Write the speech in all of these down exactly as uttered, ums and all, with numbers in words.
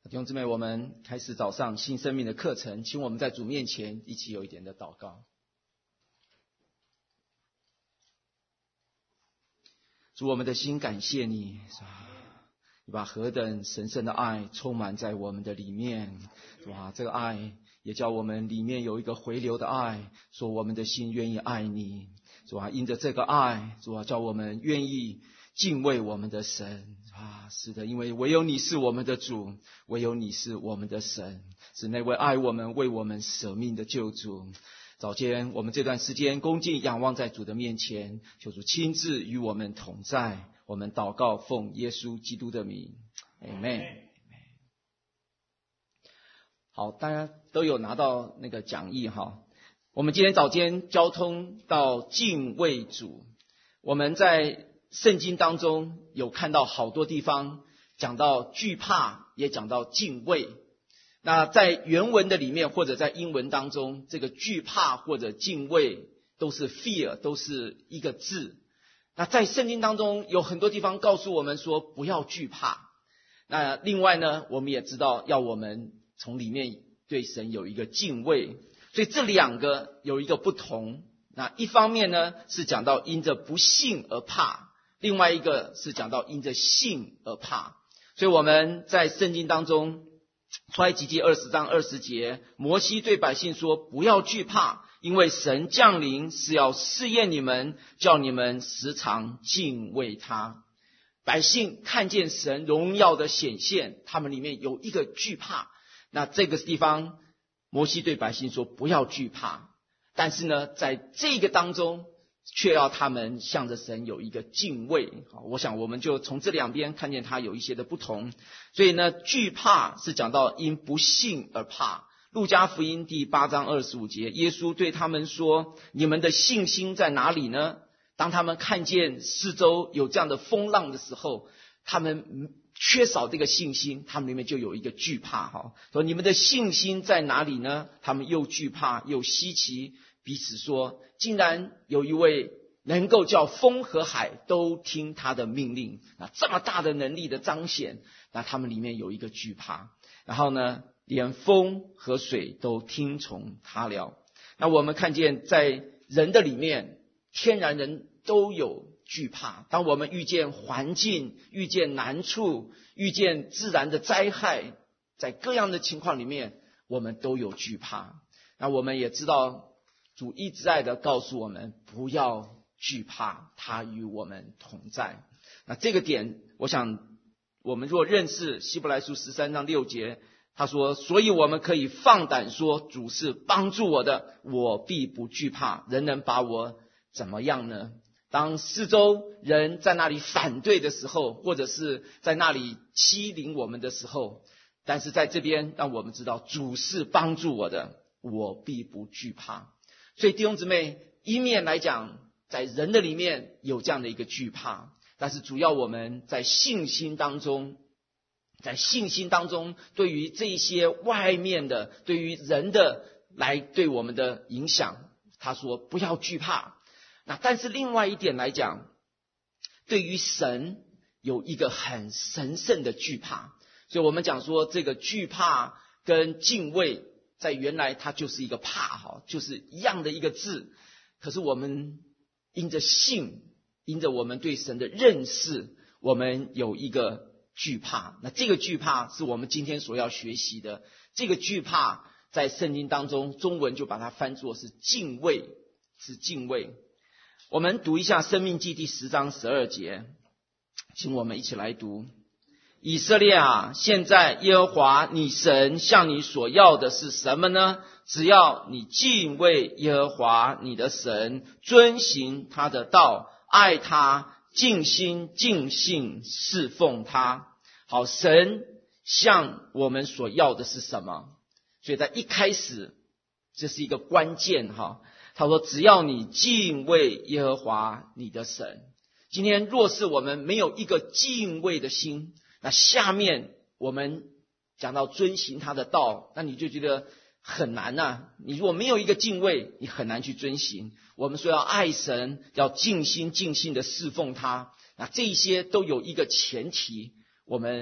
弟兄姊妹，我们开始早上新生命的课程，请我们在主面前一起有一点的祷告。主，我们的心感谢你，你把何等神圣的爱充满在我们的里面。哇，这个爱也叫我们里面有一个回流的爱，说我们的心愿意爱你。主啊，因着这个爱，主啊，叫我们愿意敬畏我们的神啊！是的，因为唯有你是我们的主，唯有你是我们的神，是那位爱我们、为我们舍命的救主。早间我们这段时间恭敬仰望在主的面前，求主亲自与我们同在。我们祷告，奉耶稣基督的名，阿们。好，大家都有拿到那个讲义哈。我们今天早间交通到敬畏主，我们在圣经当中有看到好多地方讲到惧怕，也讲到敬畏。那在原文的里面或者在英文当中，这个惧怕或者敬畏都是 fear， 都是一个字。那在圣经当中有很多地方告诉我们说不要惧怕。那另外呢，我们也知道要我们从里面对神有一个敬畏。所以这两个有一个不同。那一方面呢是讲到因着不信而怕，另外一个是讲到因着信而怕。所以我们在圣经当中，出埃及记二十章二十节，摩西对百姓说，不要惧怕，因为神降临是要试验你们，叫你们时常敬畏他。百姓看见神荣耀的显现，他们里面有一个惧怕。那这个地方摩西对百姓说不要惧怕，但是呢在这个当中却要他们向着神有一个敬畏。我想我们就从这两边看见它有一些的不同。所以呢，惧怕是讲到因不信而怕。路加福音第八章二十五节，耶稣对他们说，你们的信心在哪里呢？当他们看见四周有这样的风浪的时候，他们缺少这个信心，他们里面就有一个惧怕哈。说你们的信心在哪里呢？他们又惧怕又稀奇，彼此说，竟然有一位能够叫风和海都听他的命令，那这么大的能力的彰显，那他们里面有一个惧怕。然后呢，连风和水都听从他了。那我们看见在人的里面，天然人都有惧怕。当我们遇见环境，遇见难处，遇见自然的灾害，在各样的情况里面，我们都有惧怕。那我们也知道主一直在的告诉我们不要惧怕，他与我们同在。那这个点我想我们若认识希伯来书十三章六节，他说，所以我们可以放胆说，主是帮助我的，我必不惧怕，人能把我怎么样呢？当四周人在那里反对的时候，或者是在那里欺凌我们的时候，但是在这边让我们知道主是帮助我的，我必不惧怕。所以弟兄姊妹，一面来讲在人的里面有这样的一个惧怕，但是主要我们在信心当中，在信心当中对于这一些外面的，对于人的来对我们的影响，他说不要惧怕。那但是另外一点来讲，对于神有一个很神圣的惧怕。所以我们讲说这个惧怕跟敬畏在原来它就是一个怕哈，就是一样的一个字。可是我们因着信，因着我们对神的认识，我们有一个惧怕。那这个惧怕是我们今天所要学习的。这个惧怕在圣经当中，中文就把它翻作是敬畏，是敬畏。我们读一下申命记第十章十二节，请我们一起来读。以色列啊，现在耶和华你神向你所要的是什么呢？只要你敬畏耶和华你的神，遵行他的道，爱他，尽心尽性侍奉他。好，神向我们所要的是什么？所以在一开始这是一个关键哈。他说只要你敬畏耶和华你的神。今天若是我们没有一个敬畏的心，那下面我们讲到遵行他的道，那你就觉得很难啊。你如果没有一个敬畏，你很难去遵行。我们说要爱神，要尽心尽性的侍奉他，那这一些都有一个前提，我们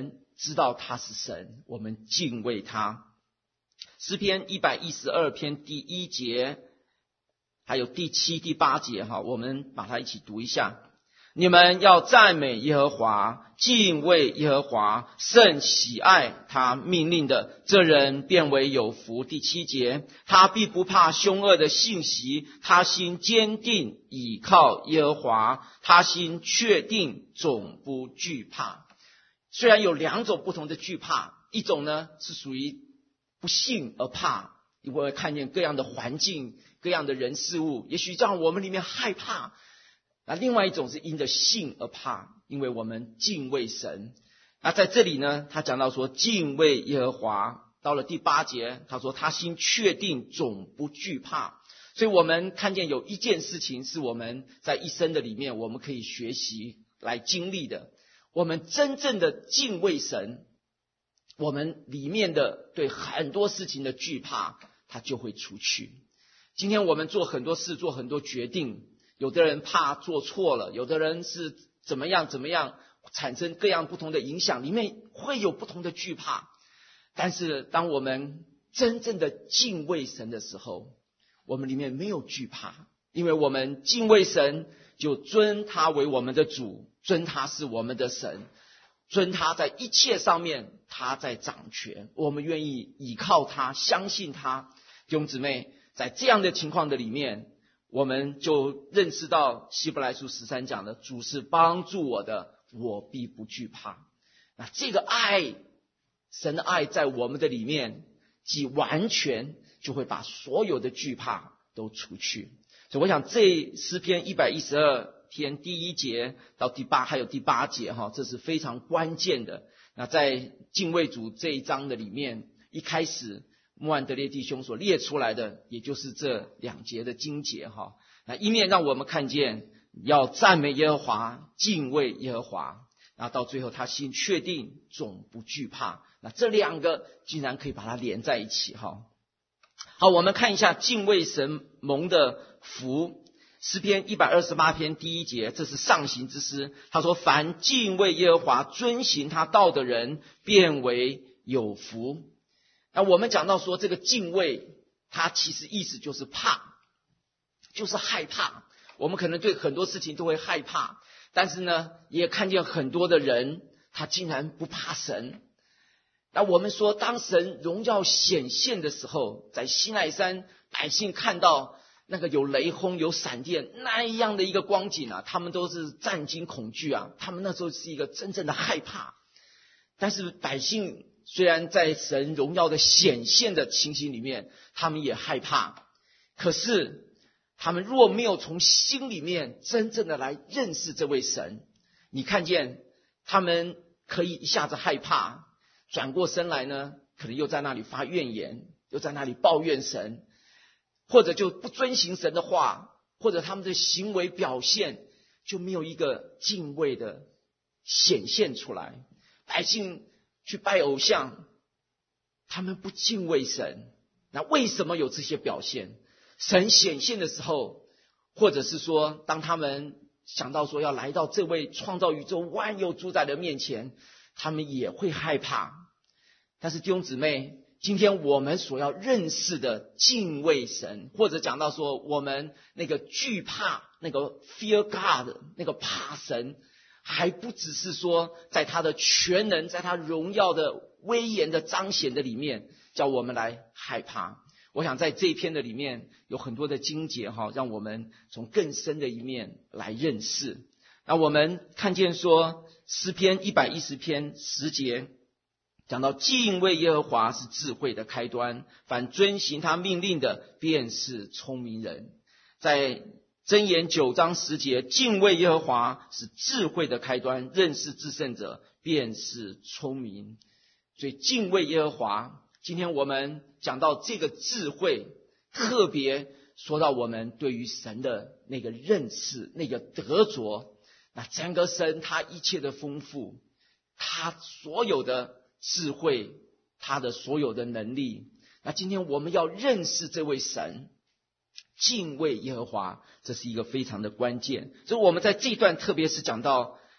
知道他是神，我们敬畏他。诗篇一百一十二篇第一节还有第七第八节哈，我们把它一起读一下。你们要赞美耶和华，敬畏耶和华，甚喜爱他命令的，这人便为有福。第七节，他必不怕凶恶的信息，他心坚定倚靠耶和华，他心确定总不惧怕。虽然有两种不同的惧怕，一种呢是属于不信而怕，因为看见各样的环境各样的人事物，也许让我们里面害怕。那另外一种是因着信而怕，因为我们敬畏神。那在这里呢，他讲到说敬畏耶和华，到了第八节他说他心确定总不惧怕。所以我们看见有一件事情是我们在一生的里面我们可以学习来经历的，我们真正的敬畏神，我们里面的对很多事情的惧怕它就会除去。今天我们做很多事，做很多决定，有的人怕做错了，有的人是怎么样怎么样，产生各样不同的影响，里面会有不同的惧怕。但是当我们真正的敬畏神的时候，我们里面没有惧怕，因为我们敬畏神，就尊他为我们的主，尊他是我们的神，尊他在一切上面他在掌权，我们愿意倚靠他，相信他。弟兄姊妹，在这样的情况的里面，我们就认识到希伯来书十三讲的，主是帮助我的，我必不惧怕。那这个爱，神的爱在我们的里面，既完全就会把所有的惧怕都除去。所以我想这诗篇一百一十二篇第一节到第八还有第八节哈，这是非常关键的。那在敬畏主这一章的里面，一开始穆安德烈弟兄所列出来的，也就是这两节的经节哈。那一面让我们看见要赞美耶和华，敬畏耶和华，那到最后他心确定总不惧怕。那这两个竟然可以把它连在一起哈。好，我们看一下敬畏神蒙的福。诗篇一百二十八篇第一节，这是上行之诗。他说：凡敬畏耶和华，遵行他道的人，便为有福。那我们讲到说，这个敬畏，它其实意思就是怕，就是害怕。我们可能对很多事情都会害怕，但是呢，也看见很多的人，他竟然不怕神。那我们说，当神荣耀显现的时候，在西奈山，百姓看到那个有雷轰有闪电那样的一个光景啊，他们都是战惊恐惧啊，他们那时候是一个真正的害怕。但是百姓虽然在神荣耀的显现的情形里面，他们也害怕，可是他们若没有从心里面真正的来认识这位神，你看见他们可以一下子害怕，转过身来呢，可能又在那里发怨言，又在那里抱怨神，或者就不遵行神的话，或者他们的行为表现就没有一个敬畏的显现出来。百姓去拜偶像，他们不敬畏神，那为什么有这些表现？神显现的时候，或者是说当他们想到说要来到这位创造宇宙万有主宰的面前，他们也会害怕。但是弟兄姊妹，今天我们所要认识的敬畏神，或者讲到说我们那个惧怕，那个 fear God， 那个怕神，还不只是说在他的全能，在他荣耀的威严的彰显的里面叫我们来害怕。我想在这一篇的里面有很多的经节哈，让我们从更深的一面来认识。那我们看见说诗篇一百一十篇十节讲到敬畏耶和华是智慧的开端，凡遵行他命令的便是聪明人。在箴言九章十节，敬畏耶和华是智慧的开端，认识至圣者便是聪明。所以敬畏耶和华，今天我们讲到这个智慧，特别说到我们对于神的那个认识，那个得着。那整个神他一切的丰富，他所有的智慧，他的所有的能力。那今天我们要认识这位神，敬畏耶和华，这是一个非常的关键。所以我们在这一段特别是讲到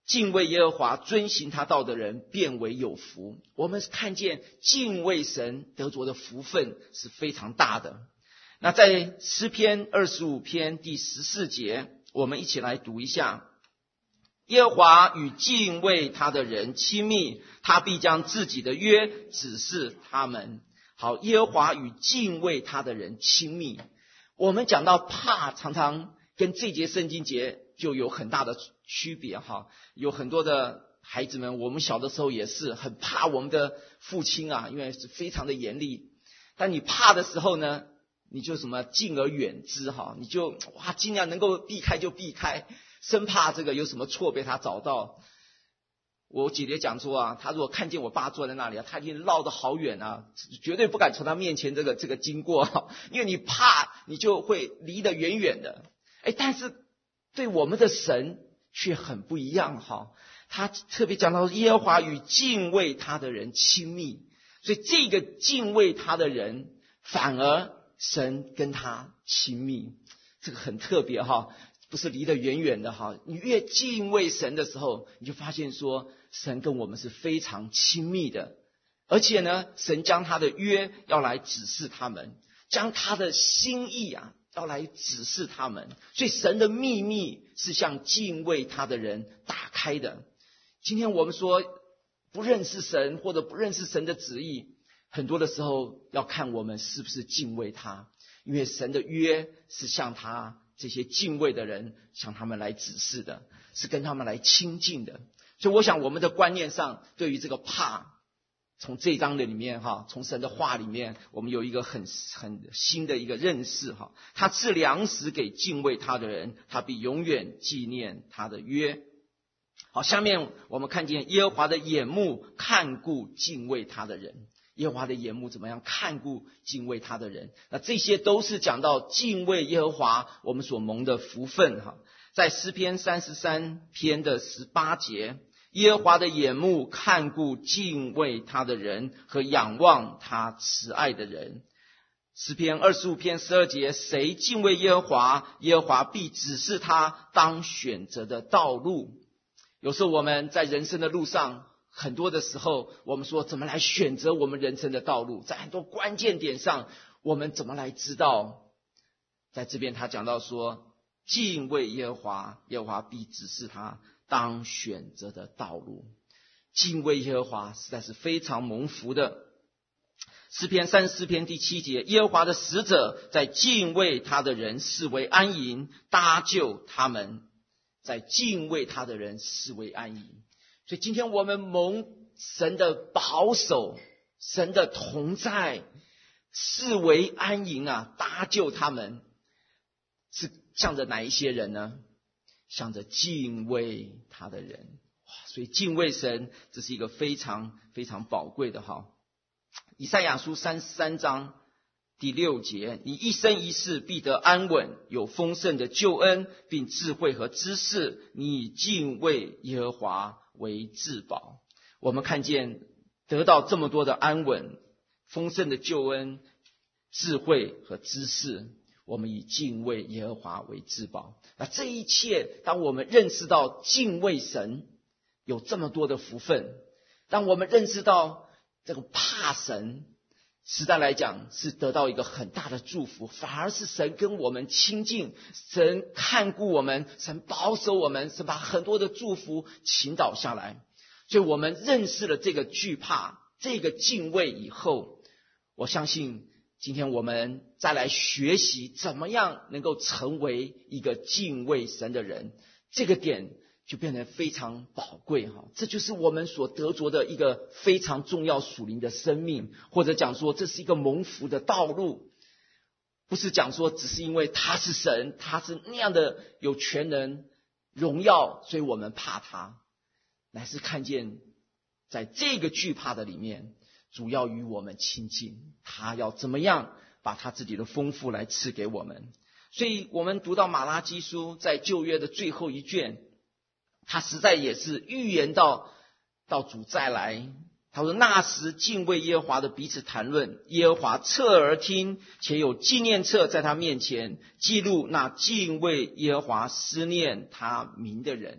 敬畏耶和华、遵行他道的人，便为有福。我们看见敬畏神得着的福分是非常大的。那在诗篇二十五篇第十四节，我们一起来读一下：耶和华与敬畏他的人亲密，他必将自己的约指示他们。好，耶和华与敬畏他的人亲密。我们讲到怕，常常跟这节圣经节就有很大的区别哈。有很多的孩子们，我们小的时候也是很怕我们的父亲啊，因为是非常的严厉。但你怕的时候呢，你就什么敬而远之哈，你就哇尽量能够避开就避开，生怕这个有什么错被他找到。我姐姐讲说啊，她如果看见我爸坐在那里啊，她已经绕得好远啊，绝对不敢从他面前这个这个经过，因为你怕，你就会离得远远的。哎，但是对我们的神却很不一样哈。他特别讲到耶和华与敬畏他的人亲密，所以这个敬畏他的人，反而神跟他亲密，这个很特别哈。不是离得远远的哈，你越敬畏神的时候，你就发现说神跟我们是非常亲密的，而且呢，神将他的约要来指示他们，将他的心意啊要来指示他们，所以神的秘密是向敬畏他的人打开的。今天我们说不认识神或者不认识神的旨意，很多的时候要看我们是不是敬畏他，因为神的约是向他这些敬畏的人向他们来指示的，是跟他们来亲近的。所以我想我们的观念上对于这个怕，从这一章的里面哈，从神的话里面，我们有一个很很新的一个认识哈。他赐粮食给敬畏他的人，他必永远纪念他的约。好，下面我们看见耶和华的眼目看顾敬畏他的人。耶和华的眼目怎么样看顾敬畏他的人？那这些都是讲到敬畏耶和华我们所蒙的福分哈。在诗篇三十三篇的十八节，耶和华的眼目看顾敬畏他的人和仰望他慈爱的人。诗篇二十五篇十二节，谁敬畏耶和华，耶和华必指示他当选择的道路。有时候我们在人生的路上，很多的时候我们说怎么来选择我们人生的道路，在很多关键点上我们怎么来知道？在这边他讲到说，敬畏耶和华，耶和华必指示他当选择的道路。敬畏耶和华实在是非常蒙福的。诗篇三十四篇第七节，耶和华的使者在敬畏他的人视为安营，搭救他们，在敬畏他的人视为安营。所以今天我们蒙神的保守，神的同在，视为安营啊，搭救他们，是向着哪一些人呢？向着敬畏他的人。所以敬畏神，这是一个非常非常宝贵的哈。以赛亚书三十三章第六节，你一生一世必得安稳，有丰盛的救恩，并智慧和知识，你以敬畏耶和华为至宝。我们看见得到这么多的安稳、丰盛的救恩、智慧和知识，我们以敬畏耶和华为至宝。那这一切，当我们认识到敬畏神有这么多的福分，当我们认识到这个怕神，实在来讲是得到一个很大的祝福，反而是神跟我们亲近，神看顾我们，神保守我们，神把很多的祝福倾倒下来。所以我们认识了这个惧怕，这个敬畏以后，我相信今天我们再来学习怎么样能够成为一个敬畏神的人，这个点就变得非常宝贵哈。这就是我们所得着的一个非常重要属灵的生命，或者讲说这是一个蒙福的道路。不是讲说只是因为他是神，他是那样的有权能荣耀，所以我们怕他，乃是看见在这个惧怕的里面，主要与我们亲近，他要怎么样把他自己的丰富来赐给我们。所以我们读到马拉基书在旧约的最后一卷，他实在也是预言到到主再来。他说，那时敬畏耶和华的彼此谈论，耶和华侧耳听，且有纪念册在他面前，记录那敬畏耶和华思念他名的人。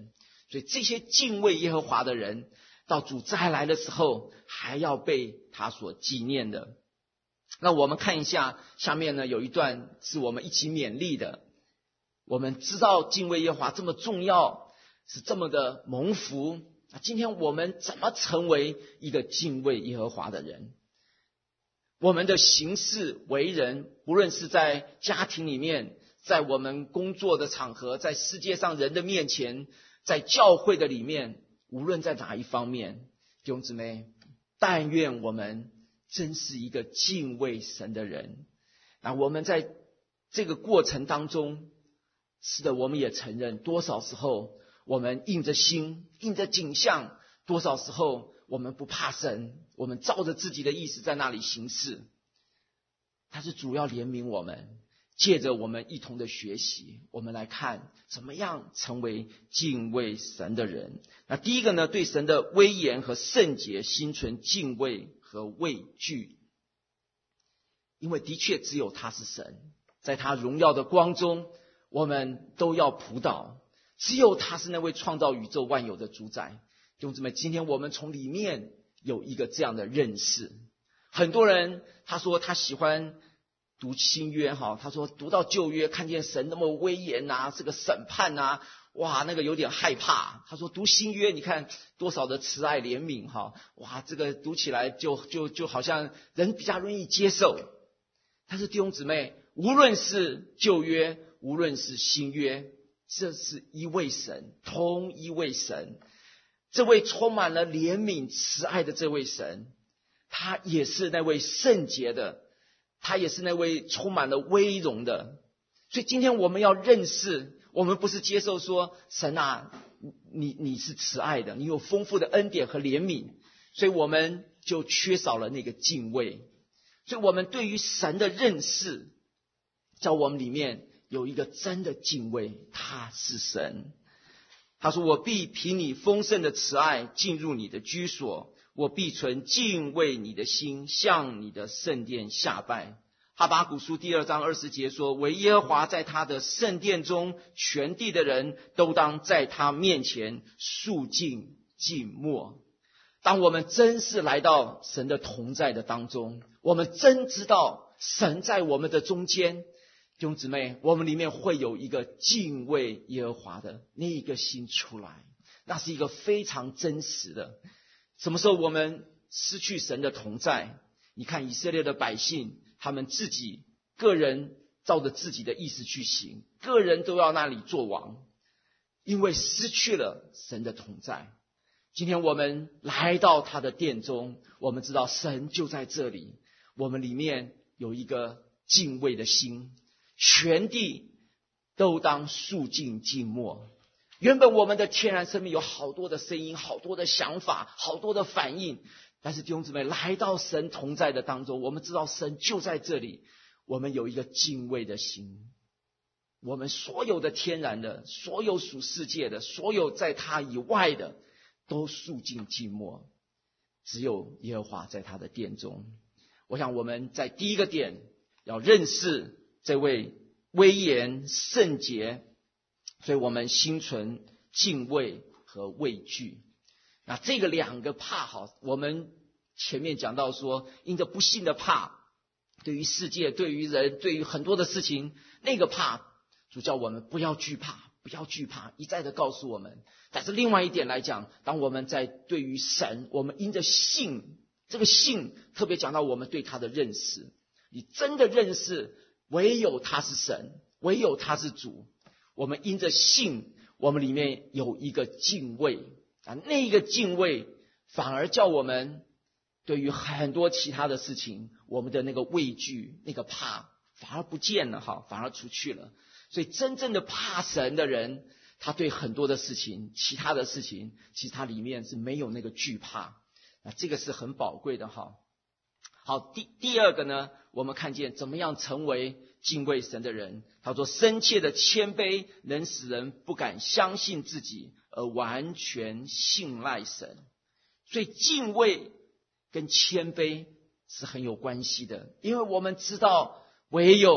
所以这些敬畏耶和华的人，到主再来的时候，还要被他所纪念的。那我们看一下下面呢，有一段是我们一起勉励的。我们知道敬畏耶和华这么重要，是这么的蒙福。那今天我们怎么成为一个敬畏耶和华的人？我们的行事为人，不论是在家庭里面，在我们工作的场合，在世界上人的面前，在教会的里面，无论在哪一方面，弟兄姊妹，但愿我们真是一个敬畏神的人。那我们在这个过程当中，是的，我们也承认，多少时候我们硬着心，硬着景象，多少时候我们不怕神，我们照着自己的意思在那里行事。他是主要怜悯我们，借着我们一同的学习，我们来看怎么样成为敬畏神的人。那第一个呢，对神的威严和圣洁心存敬畏和畏惧。因为的确只有他是神，在他荣耀的光中，我们都要仆倒。只有他是那位创造宇宙万有的主宰。弟兄姊妹，今天我们从里面有一个这样的认识。很多人他说他喜欢读新约哈，他说读到旧约看见神那么威严啊，这个审判啊，哇，那个有点害怕。他说读新约你看多少的慈爱怜悯哈，哇，这个读起来就就就好像人比较容易接受。但是弟兄姊妹，无论是旧约，无论是新约，这是一位神，同一位神。这位充满了怜悯慈爱的这位神，他也是那位圣洁的，他也是那位充满了威荣的。所以今天我们要认识，我们不是接受说神啊，你你是慈爱的，你有丰富的恩典和怜悯，所以我们就缺少了那个敬畏。所以我们对于神的认识，在我们里面有一个真的敬畏，他是神。他说，我必凭你丰盛的慈爱进入你的居所，我必存敬畏你的心，向你的圣殿下拜。哈巴谷书第二章二十节说，唯耶和华在他的圣殿中，全地的人都当在他面前肃静静默。当我们真是来到神的同在的当中，我们真知道神在我们的中间，弟兄姊妹，我们里面会有一个敬畏耶和华的那一个心出来，那是一个非常真实的。什么时候我们失去神的同在？你看以色列的百姓，他们自己个人照着自己的意思去行，个人都要那里做王，因为失去了神的同在。今天我们来到他的殿中，我们知道神就在这里，我们里面有一个敬畏的心，全地都当肃静静默。原本我们的天然生命有好多的声音，好多的想法，好多的反应，但是弟兄姊妹，来到神同在的当中，我们知道神就在这里，我们有一个敬畏的心。我们所有的天然的，所有属世界的，所有在他以外的，都肃静静默，只有耶和华在他的殿中。我想我们在第一个点要认识这位威严圣洁，所以我们心存敬畏和畏惧。那这个两个怕好，我们前面讲到说，因着不幸的怕，对于世界，对于人，对于很多的事情，那个怕，主叫我们不要惧怕，不要惧怕，一再的告诉我们。但是另外一点来讲，当我们在对于神，我们因着信，这个信特别讲到我们对他的认识，你真的认识唯有他是神，唯有他是主，我们因着信，我们里面有一个敬畏啊，那个敬畏反而叫我们对于很多其他的事情，我们的那个畏惧，那个怕反而不见了哈，反而出去了。所以真正的怕神的人，他对很多的事情，其他的事情，其实他里面是没有那个惧怕啊，这个是很宝贵的哈。好，第第二个呢，我们看见怎么样成为敬畏神的人。他说，深切的谦卑能使人不敢相信自己，而完全信赖神。所以敬畏跟谦卑是很有关系的，因为我们知道唯有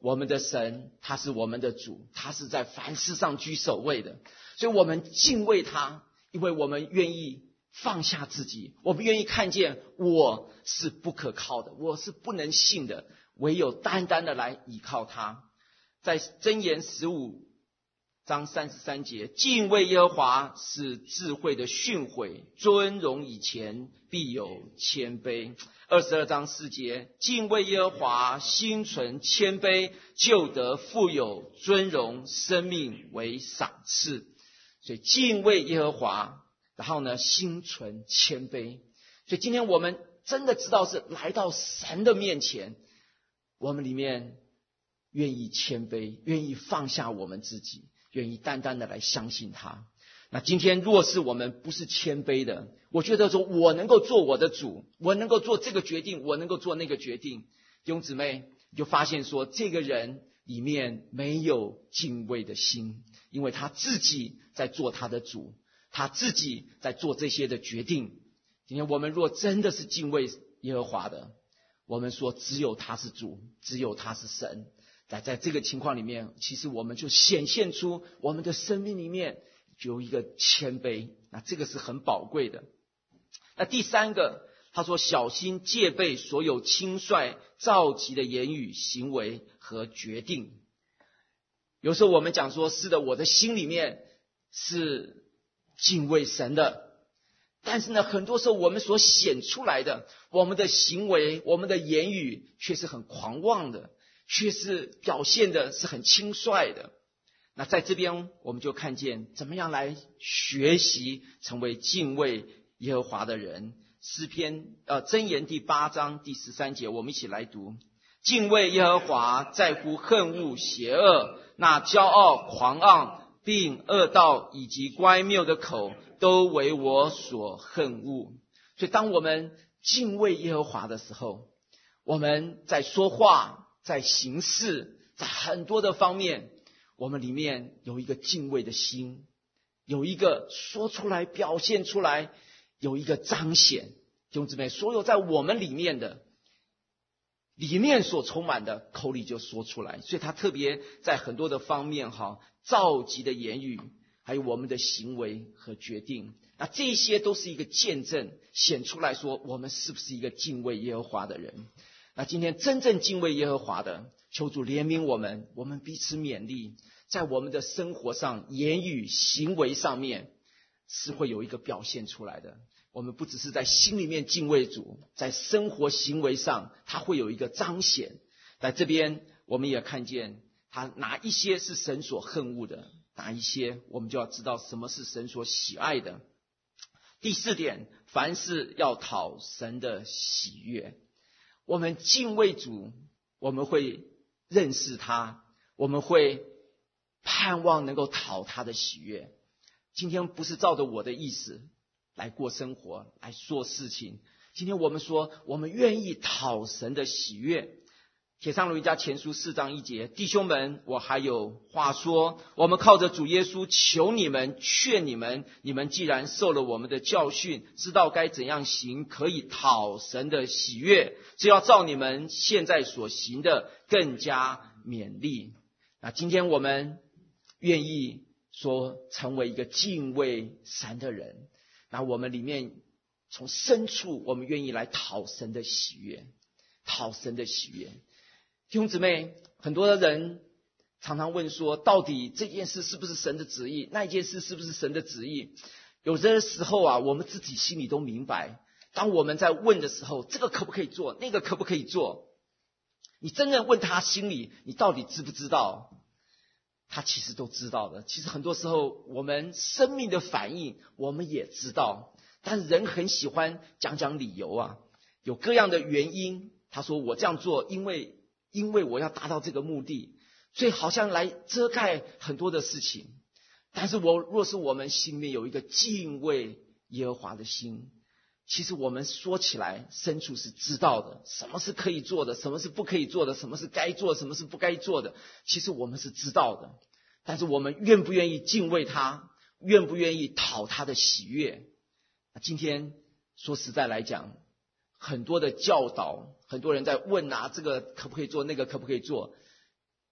我们的神他是我们的主，他是在凡事上居首位的，所以我们敬畏他，因为我们愿意放下自己，我们愿意看见我是不可靠的，我是不能信的，唯有单单的来倚靠他。在箴言十五章三十三节，敬畏耶和华是智慧的训诲，尊荣以前必有谦卑。二十二章四节，敬畏耶和华，心存谦卑，就得富有尊荣，生命为赏赐。所以敬畏耶和华，然后呢，心存谦卑。所以今天我们真的知道是来到神的面前，我们里面愿意谦卑，愿意放下我们自己，愿意单单的来相信他。那今天若是我们不是谦卑的，我觉得说我能够做我的主，我能够做这个决定，我能够做那个决定，弟兄姊妹你就发现说这个人里面没有敬畏的心，因为他自己在做他的主，他自己在做这些的决定。今天我们若真的是敬畏耶和华的，我们说只有他是主，只有他是神。在在这个情况里面，其实我们就显现出我们的生命里面有一个谦卑，那这个是很宝贵的。那第三个，他说小心戒备所有轻率躁急的言语、行为和决定。有时候我们讲说是的，我的心里面是敬畏神的，但是呢，很多时候我们所显出来的，我们的行为、我们的言语却是很狂妄的，却是表现的是很轻率的。那在这边我们就看见怎么样来学习成为敬畏耶和华的人。诗篇呃箴言第八章第十三节，我们一起来读：敬畏耶和华在乎恨恶邪恶，那骄傲狂傲并恶道以及乖谬的口都为我所恨恶。所以当我们敬畏耶和华的时候，我们在说话，在行事，在很多的方面，我们里面有一个敬畏的心，有一个说出来表现出来，有一个彰显。弟兄姊妹，所有在我们里面的里面所充满的，口里就说出来。所以他特别在很多的方面哈，召集的言语，还有我们的行为和决定，那这些都是一个见证，显出来说我们是不是一个敬畏耶和华的人。那今天真正敬畏耶和华的，求主怜悯我们，我们彼此勉励，在我们的生活上、言语、行为上面是会有一个表现出来的。我们不只是在心里面敬畏主，在生活行为上它会有一个彰显。在这边我们也看见他哪一些是神所恨恶的，哪一些我们就要知道什么是神所喜爱的。第四点，凡事要讨神的喜悦。我们敬畏主，我们会认识他，我们会盼望能够讨他的喜悦。今天不是照着我的意思来过生活，来做事情。今天我们说我们愿意讨神的喜悦。帖撒罗尼迦前书四章一节，弟兄们，我还有话说，我们靠着主耶稣求你们，劝你们，你们既然受了我们的教训，知道该怎样行，可以讨神的喜悦，只要照你们现在所行的更加勉励。那今天我们愿意说成为一个敬畏神的人，那我们里面从深处我们愿意来讨神的喜悦，讨神的喜悦。弟兄姊妹，很多的人常常问说，到底这件事是不是神的旨意，那一件事是不是神的旨意。有的时候啊，我们自己心里都明白，当我们在问的时候，这个可不可以做，那个可不可以做，你真正问他心里，你到底知不知道，他其实都知道的。其实很多时候我们生命的反应我们也知道，但是人很喜欢讲讲理由啊，有各样的原因。他说我这样做因为因为我要达到这个目的，所以好像来遮盖很多的事情。但是我若是我们心里面有一个敬畏耶和华的心，其实我们说起来深处是知道的，什么是可以做的，什么是不可以做的，什么是该做的，什么是不该做的，其实我们是知道的。但是我们愿不愿意敬畏他，愿不愿意讨他的喜悦。今天说实在来讲，很多的教导，很多人在问啊，这个可不可以做，那个可不可以做。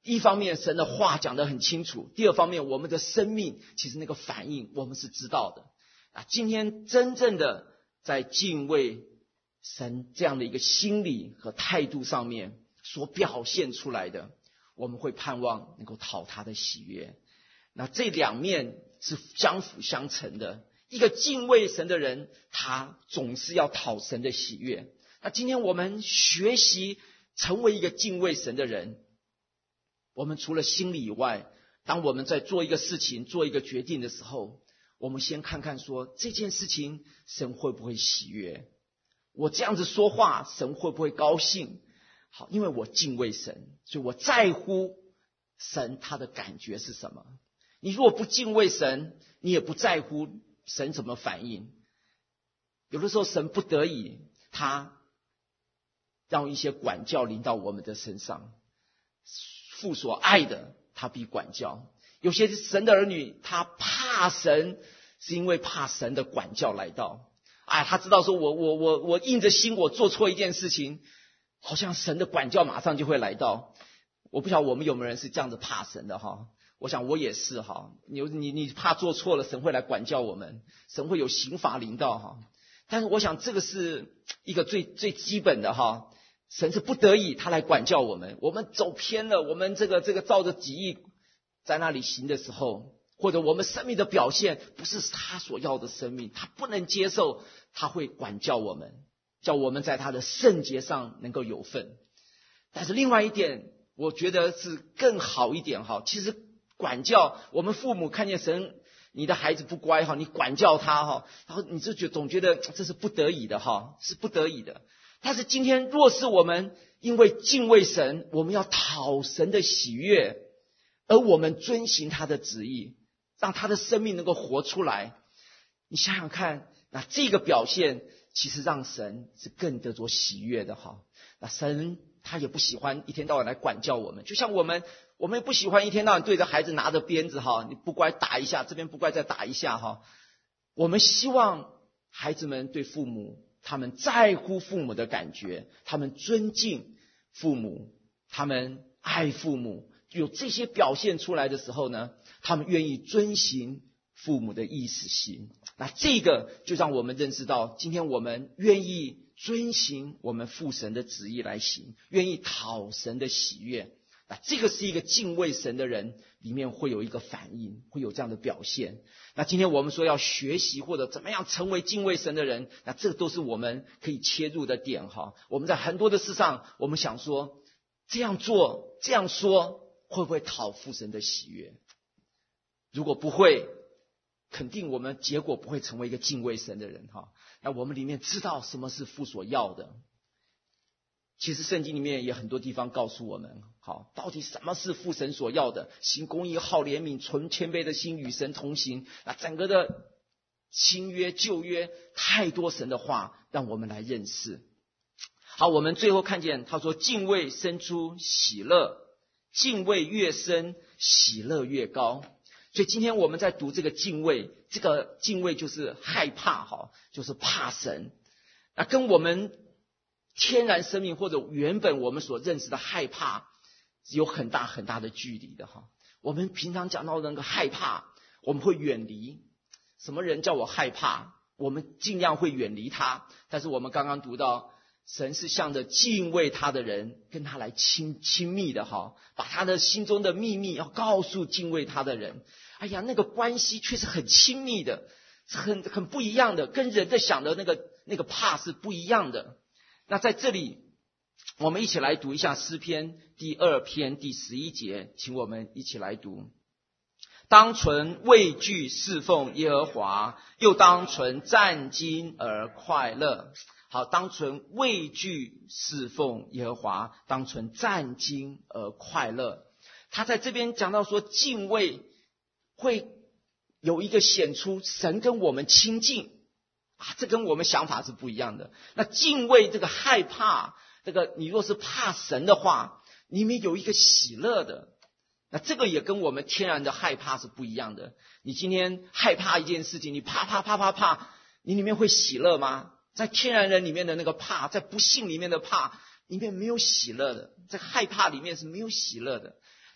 一方面神的话讲得很清楚，第二方面我们的生命其实那个反应我们是知道的啊。今天真正的在敬畏神这样的一个心理和态度上面所表现出来的，我们会盼望能够讨他的喜悦。那这两面是相辅相成的，一个敬畏神的人，他总是要讨神的喜悦。那今天我们学习成为一个敬畏神的人，我们除了心理以外，当我们在做一个事情做一个决定的时候，我们先看看说这件事情神会不会喜悦，我这样子说话神会不会高兴。好，因为我敬畏神，所以我在乎神他的感觉是什么。你如果不敬畏神，你也不在乎神怎么反应。有的时候神不得已，他让一些管教临到我们的身上，父所爱的他必管教。有些神的儿女他怕神，是因为怕神的管教来到。哎，他知道说我我我我硬着心我做错一件事情，好像神的管教马上就会来到。我不晓得我们有没有人是这样子怕神的哈？我想我也是哈。你你你怕做错了，神会来管教我们，神会有刑罚临到哈。但是我想这个是一个最最基本的哈，神是不得已他来管教我们，我们走偏了，我们这个这个照着己意在那里行的时候，或者我们生命的表现不是他所要的生命，他不能接受，他会管教我们，叫我们在他的圣洁上能够有份。但是另外一点我觉得是更好一点哈，其实管教我们父母看见神你的孩子不乖哈，你管教他哈，然后你就觉总觉得这是不得已的哈，是不得已的。但是今天若是我们因为敬畏神，我们要讨神的喜悦，而我们遵行他的旨意，让他的生命能够活出来，你想想看，那这个表现其实让神是更得着喜悦的哈。那神他也不喜欢一天到晚来管教我们，就像我们我们也不喜欢一天到晚对着孩子拿着鞭子哈，你不乖打一下，这边不乖再打一下哈。我们希望孩子们对父母，他们在乎父母的感觉，他们尊敬父母，他们爱父母，有这些表现出来的时候呢，他们愿意遵行父母的意思行。那这个就让我们认识到，今天我们愿意遵行我们父神的旨意来行，愿意讨神的喜悦，那这个是一个敬畏神的人里面会有一个反应，会有这样的表现。那今天我们说要学习或者怎么样成为敬畏神的人，那这都是我们可以切入的点哈。我们在很多的事上，我们想说这样做这样说会不会讨父神的喜悦？如果不会，肯定我们结果不会成为一个敬畏神的人哈。那我们里面知道什么是父所要的。其实圣经里面也很多地方告诉我们，好，到底什么是父神所要的？行公义、好怜悯、存谦卑的心，与神同行。那整个的新约旧约太多神的话让我们来认识。好，我们最后看见他说敬畏生出喜乐，敬畏越深喜乐越高。所以今天我们在读这个敬畏，这个敬畏就是害怕哈，就是怕神。那跟我们天然生命或者原本我们所认识的害怕有很大很大的距离的哈。我们平常讲到那个害怕，我们会远离。什么人叫我害怕，我们尽量会远离他。但是我们刚刚读到，神是向着敬畏他的人跟他来亲亲密的哈，把他的心中的秘密要告诉敬畏他的人。哎呀，那个关系却是很亲密的，很很不一样的，跟人的想的那个那个怕是不一样的。那在这里我们一起来读一下诗篇第二篇第十一节，请我们一起来读。当存畏惧侍奉耶和华，又当存战兢而快乐。好，当存畏惧侍奉耶和华，当存战兢而快乐。他在这边讲到说，敬畏会有一个显出神跟我们亲近啊，这跟我们想法是不一样的。那敬畏这个害怕，这个你若是怕神的话，里面有一个喜乐的。那这个也跟我们天然的害怕是不一样的。你今天害怕一件事情，你怕怕怕怕怕，你里面会喜乐吗？在天然人里面的那个怕，在不幸里面的怕里面没有喜乐的，在害怕里面是没有喜乐的。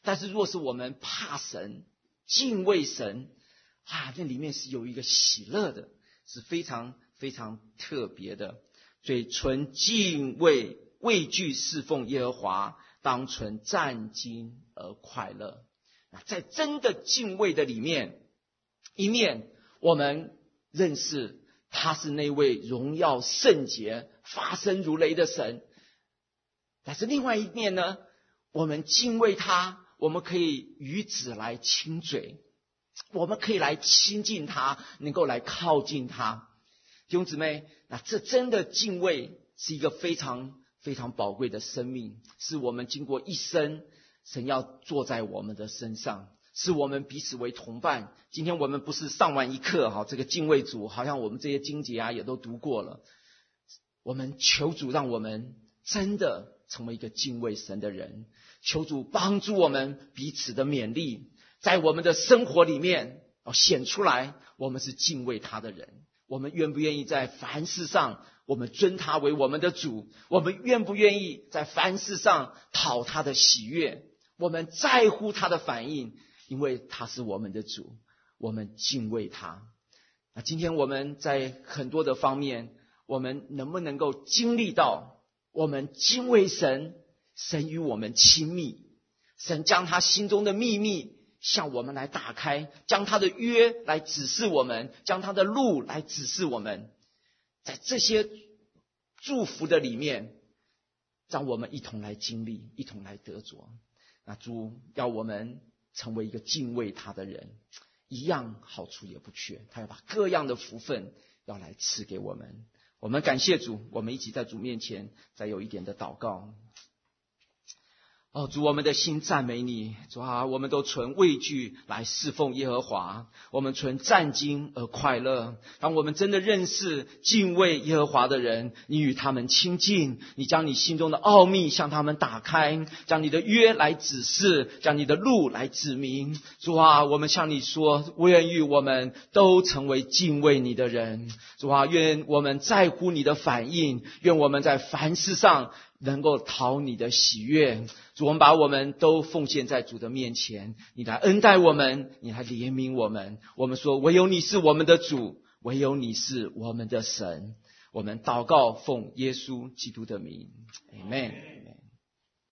但是若是我们怕神、敬畏神啊，那里面是有一个喜乐的，是非常非常特别的。所以存敬畏、畏惧侍奉耶和华，当存战兢而快乐。在真的敬畏的里面，一面我们认识他是那位荣耀圣洁、发声如雷的神，但是另外一面呢，我们敬畏他，我们可以与子来亲嘴，我们可以来亲近他，能够来靠近他。弟兄姊妹，那这真的敬畏是一个非常非常宝贵的生命，是我们经过一生，神要坐在我们的身上，是我们彼此为同伴。今天我们不是上完一课哈，这个敬畏主，好像我们这些经节啊也都读过了。我们求主让我们真的成为一个敬畏神的人，求主帮助我们彼此的勉励，在我们的生活里面要显出来，我们是敬畏他的人。我们愿不愿意在凡事上我们尊他为我们的主？我们愿不愿意在凡事上讨他的喜悦？我们在乎他的反应，因为他是我们的主，我们敬畏他。那今天我们在很多的方面，我们能不能够经历到我们敬畏神，神与我们亲密，神将他心中的秘密向我们来打开，将他的约来指示我们，将他的路来指示我们。在这些祝福的里面，让我们一同来经历，一同来得着。那主要我们成为一个敬畏他的人，一样好处也不缺，他要把各样的福分要来赐给我们。我们感谢主，我们一起在主面前再有一点的祷告。哦，主，我们的心赞美你，主啊，我们都存畏惧来侍奉耶和华，我们存战兢而快乐。当我们真的认识敬畏耶和华的人，你与他们亲近，你将你心中的奥秘向他们打开，将你的约来指示，将你的路来指明。主啊，我们向你说，愿意我们都成为敬畏你的人。主啊，愿我们在乎你的反应，愿我们在凡事上能够讨你的喜悦。主，我们把我们都奉献在主的面前，你来恩待我们，你来怜悯我们。我们说，唯有你是我们的主，唯有你是我们的神。我们祷告奉耶稣基督的名，阿们。